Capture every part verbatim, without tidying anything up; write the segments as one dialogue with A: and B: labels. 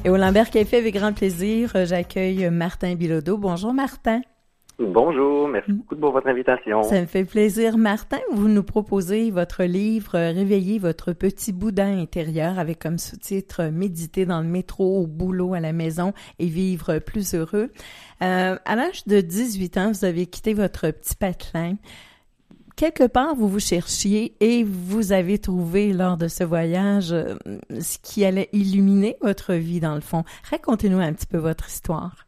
A: Et au Lambert Café, avec grand plaisir, j'accueille Martin Bilodeau. Bonjour Martin.
B: Bonjour, merci beaucoup pour votre invitation.
A: Ça me fait plaisir. Martin, vous nous proposez votre livre « Réveiller votre petit Bouddha intérieur » avec comme sous-titre « Méditer dans le métro, au boulot, à la maison et vivre plus heureux ». Euh, à l'âge de dix-huit ans, vous avez quitté votre petit patelin. Quelque part, vous vous cherchiez et vous avez trouvé lors de ce voyage euh, ce qui allait illuminer votre vie dans le fond. Racontez-nous un petit peu votre histoire.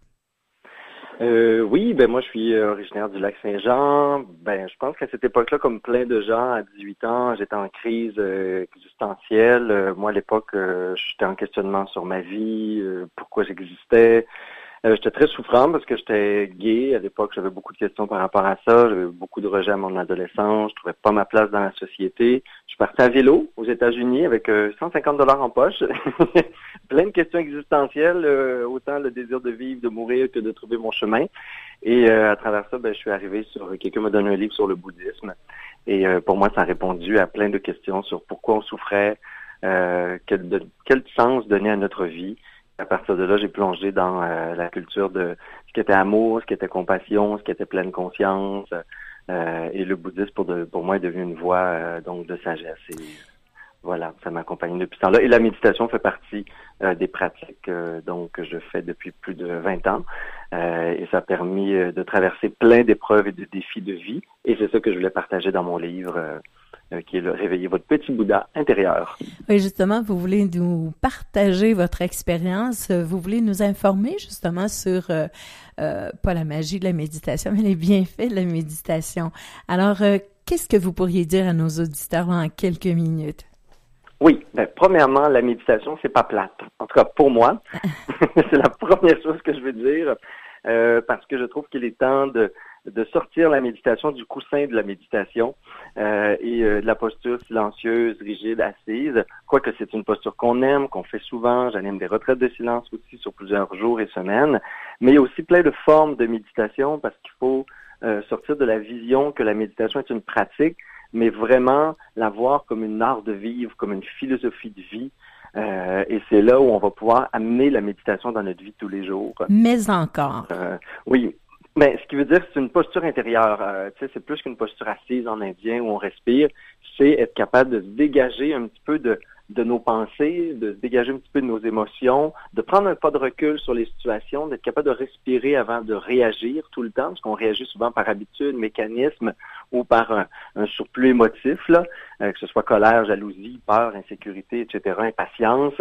B: Euh, oui, ben moi je suis originaire du Lac-Saint-Jean. Ben je pense qu'à cette époque-là, comme plein de gens, à dix-huit ans, j'étais en crise euh, existentielle. Euh, moi à l'époque, euh, j'étais en questionnement sur ma vie, euh, pourquoi j'existais. Euh, j'étais très souffrant parce que j'étais gay. À l'époque, j'avais beaucoup de questions par rapport à ça. J'avais beaucoup de rejets à mon adolescence. Je trouvais pas ma place dans la société. Je suis parti à vélo aux États-Unis avec euh, cent cinquante dollars en poche. Plein de questions existentielles, euh, autant le désir de vivre, de mourir que de trouver mon chemin. Et euh, à travers ça, ben, je suis arrivé sur... Quelqu'un m'a donné un livre sur le bouddhisme. Et euh, pour moi, ça a répondu à plein de questions sur pourquoi on souffrait, euh, quel, de, quel sens donner à notre vie. À partir de là, j'ai plongé dans euh, la culture de ce qui était amour, ce qui était compassion, ce qui était pleine conscience. Euh, et le bouddhisme, pour, de, pour moi, est devenu une voie euh, donc de sagesse. Et voilà, ça m'accompagne depuis ce temps-là. Et la méditation fait partie euh, des pratiques euh, donc que je fais depuis plus de vingt ans. Euh, et ça a permis euh, de traverser plein d'épreuves et de défis de vie. Et c'est ça que je voulais partager dans mon livre. Euh, qui est le Réveiller votre petit Bouddha intérieur.
A: Oui, justement, vous voulez nous partager votre expérience, vous voulez nous informer justement sur, euh, euh, pas la magie de la méditation, mais les bienfaits de la méditation. Alors, euh, qu'est-ce que vous pourriez dire à nos auditeurs en quelques minutes?
B: Oui, ben, premièrement, la méditation, c'est pas plate. En tout cas, pour moi, c'est la première chose que je veux dire, euh, parce que je trouve qu'il est temps de de sortir la méditation du coussin de la méditation euh, et euh, de la posture silencieuse, rigide, assise. Quoique c'est une posture qu'on aime, qu'on fait souvent. J'anime des retraites de silence aussi sur plusieurs jours et semaines. Mais il y a aussi plein de formes de méditation parce qu'il faut euh, sortir de la vision que la méditation est une pratique, mais vraiment la voir comme une art de vivre, comme une philosophie de vie. Euh, et c'est là où on va pouvoir amener la méditation dans notre vie de tous les jours.
A: Mais encore.
B: Euh, oui. Mais ce qui veut dire que c'est une posture intérieure. Euh, tu sais, c'est plus qu'une posture assise en indien où on respire. C'est être capable de se dégager un petit peu de, de nos pensées, de se dégager un petit peu de nos émotions, de prendre un pas de recul sur les situations, d'être capable de respirer avant de réagir tout le temps, parce qu'on réagit souvent par habitude, mécanisme ou par un, un surplus émotif, là, euh, que ce soit colère, jalousie, peur, insécurité, et cetera, impatience.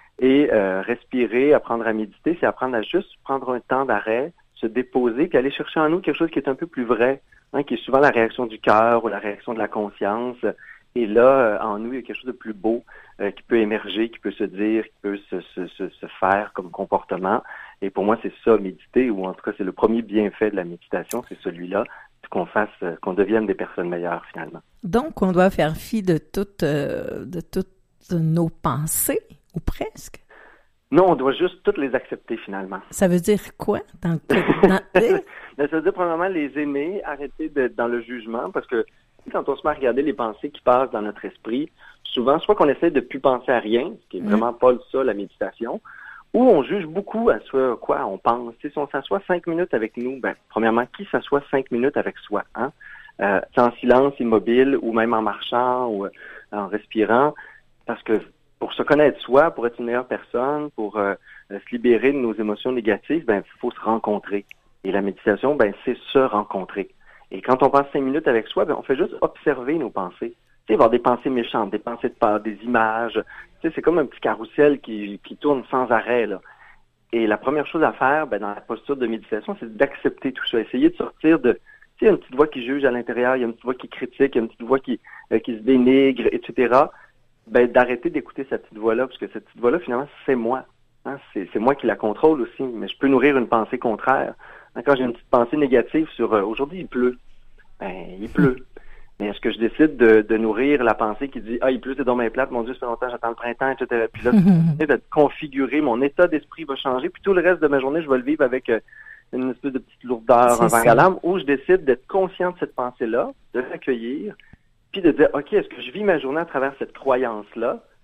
B: Et euh, respirer, apprendre à méditer, c'est apprendre à juste prendre un temps d'arrêt, se déposer, puis aller chercher en nous quelque chose qui est un peu plus vrai, hein, qui est souvent la réaction du cœur ou la réaction de la conscience. Et là, euh, en nous, il y a quelque chose de plus beau euh, qui peut émerger, qui peut se dire, qui peut se, se, se, se faire comme comportement. Et pour moi, c'est ça, méditer, ou en tout cas, c'est le premier bienfait de la méditation, c'est celui-là, qu'on fasse, euh, qu'on devienne des personnes meilleures, finalement.
A: Donc, on doit faire fi de toutes, euh, de toutes nos pensées, ou presque.
B: Non, on doit juste toutes les accepter, finalement.
A: Ça veut dire quoi? Dans le... dans...
B: Ça veut dire, premièrement, les aimer, arrêter d'être dans le jugement, parce que quand on se met à regarder les pensées qui passent dans notre esprit, souvent, soit qu'on essaie de plus penser à rien, ce qui est vraiment pas ça, la méditation, ou on juge beaucoup à ce quoi on pense. Si on s'assoit cinq minutes avec nous, ben, premièrement, qui s'assoit cinq minutes avec soi, hein? Euh, en silence, immobile, ou même en marchant, ou euh, en respirant, parce que pour se connaître soi, pour être une meilleure personne, pour euh, se libérer de nos émotions négatives, ben il faut se rencontrer. Et la méditation, ben c'est se rencontrer. Et quand on passe cinq minutes avec soi, ben on fait juste observer nos pensées. Tu sais, avoir des pensées méchantes, des pensées de peur, des images. Tu sais, c'est comme un petit carrousel qui, qui tourne sans arrêt, là. Et la première chose à faire, ben dans la posture de méditation, c'est d'accepter tout ça. Essayer de sortir de... Tu sais, il y a une petite voix qui juge à l'intérieur, il y a une petite voix qui critique, il y a une petite voix qui, euh, qui se dénigre, et cetera, ben d'arrêter d'écouter cette petite voix-là, parce que cette petite voix-là, finalement, c'est moi. Hein? C'est, c'est moi qui la contrôle aussi, mais je peux nourrir une pensée contraire. Hein, quand j'ai une petite pensée négative sur euh, aujourd'hui, il pleut, ben il pleut. Mais est-ce que je décide de, de nourrir la pensée qui dit « Ah, il pleut, c'est dans mes plates, mon Dieu, ça fait longtemps, j'attends le printemps, et cetera » Puis là, de configurer, mon état d'esprit va changer, puis tout le reste de ma journée, je vais le vivre avec euh, une espèce de petite lourdeur, un vent à l'âme, où je décide d'être conscient de cette pensée-là, de l'accueillir, puis de dire, OK, est-ce que je vis ma journée à travers cette croyance-là?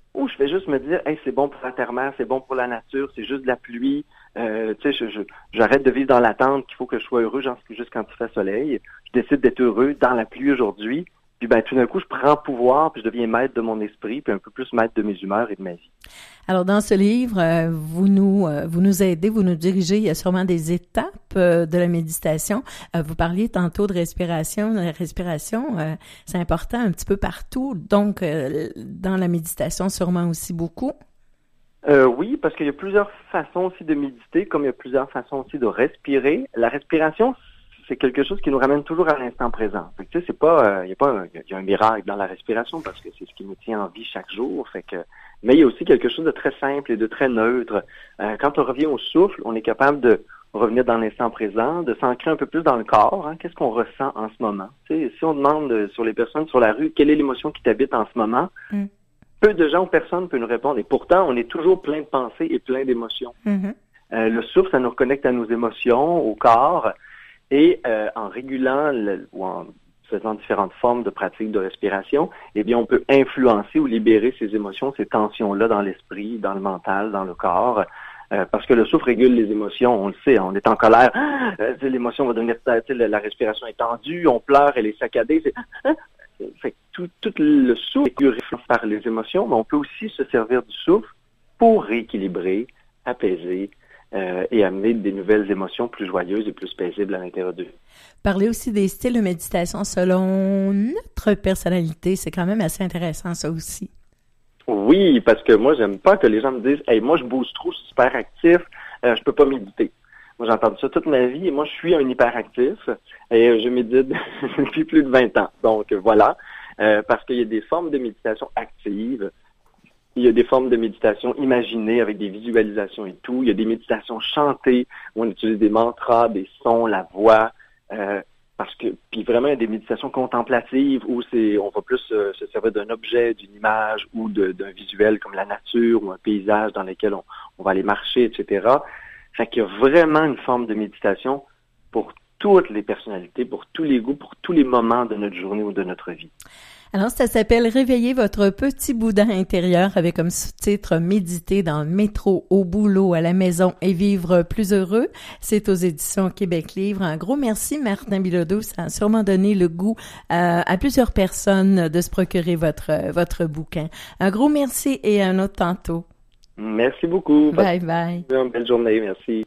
B: ou je vais juste me dire, hey, c'est bon pour la terre-mère, c'est bon pour la nature, c'est juste de la pluie, euh, tu sais, je, je, j'arrête de vivre dans l'attente qu'il faut que je sois heureux juste quand il fait soleil. Je décide d'être heureux dans la pluie aujourd'hui. Puis ben tout d'un coup, je prends pouvoir, puis je deviens maître de mon esprit, puis un peu plus maître de mes humeurs et de ma vie.
A: Alors, dans ce livre, euh, vous nous euh, vous nous aidez, vous nous dirigez. Il y a sûrement des étapes euh, de la méditation. Euh, vous parliez tantôt de respiration. La respiration, euh, c'est important un petit peu partout. Donc, euh, dans la méditation, sûrement aussi beaucoup.
B: Euh, oui, parce qu'il y a plusieurs façons aussi de méditer, comme il y a plusieurs façons aussi de respirer. La respiration, c'est quelque chose qui nous ramène toujours à l'instant présent. Fait que, tu sais, c'est pas, il euh, y a pas, il y a un miracle dans la respiration parce que c'est ce qui nous tient en vie chaque jour. Fait que, mais il y a aussi quelque chose de très simple et de très neutre. Euh, quand on revient au souffle, on est capable de revenir dans l'instant présent, de s'ancrer un peu plus dans le corps. Hein. Qu'est-ce qu'on ressent en ce moment? Tu sais, si on demande euh, sur les personnes sur la rue, quelle est l'émotion qui t'habite en ce moment? Mm. Peu de gens ou personne peut nous répondre. Et pourtant, on est toujours plein de pensées et plein d'émotions. Mm-hmm. Euh, le souffle, ça nous reconnecte à nos émotions, au corps. Et euh, en régulant le, ou en faisant différentes formes de pratiques de respiration, eh bien, on peut influencer ou libérer ces émotions, ces tensions-là dans l'esprit, dans le mental, dans le corps. Euh, parce que le souffle régule les émotions, on le sait, on est en colère, euh, l'émotion va devenir, la respiration est tendue, on pleure, elle est saccadée. C'est, hein? Fait que tout, tout le souffle est réfléchi par les émotions, mais on peut aussi se servir du souffle pour rééquilibrer, apaiser, Euh, et amener des nouvelles émotions plus joyeuses et plus paisibles à l'intérieur d'eux.
A: Parler aussi des styles de méditation selon notre personnalité, c'est quand même assez intéressant, ça aussi.
B: Oui, parce que moi, j'aime pas que les gens me disent « Hey, moi, je bouge trop, je suis super actif, euh, je peux pas méditer. » Moi, j'ai entendu ça toute ma vie et moi, je suis un hyperactif et je médite depuis plus de vingt ans. Donc, voilà, euh, parce qu'il y a des formes de méditation actives. Il y a des formes de méditation imaginées avec des visualisations et tout. Il y a des méditations chantées où on utilise des mantras, des sons, la voix. Euh, parce que puis vraiment, il y a des méditations contemplatives où c'est on va plus euh, se servir d'un objet, d'une image ou de, d'un visuel comme la nature ou un paysage dans lequel on, on va aller marcher, et cetera. Fait qu'il y a vraiment une forme de méditation pour toutes les personnalités, pour tous les goûts, pour tous les moments de notre journée ou de notre vie.
A: Alors, ça s'appelle « Réveiller votre petit boudin intérieur » avec comme sous-titre « Méditer dans le métro, au boulot, à la maison et vivre plus heureux ». C'est aux éditions Québec Livre. Un gros merci, Martin Bilodeau. Ça a sûrement donné le goût euh, à plusieurs personnes de se procurer votre, votre bouquin. Un gros merci et un autre tantôt.
B: Merci beaucoup.
A: Bye bye.
B: Une belle journée. Merci.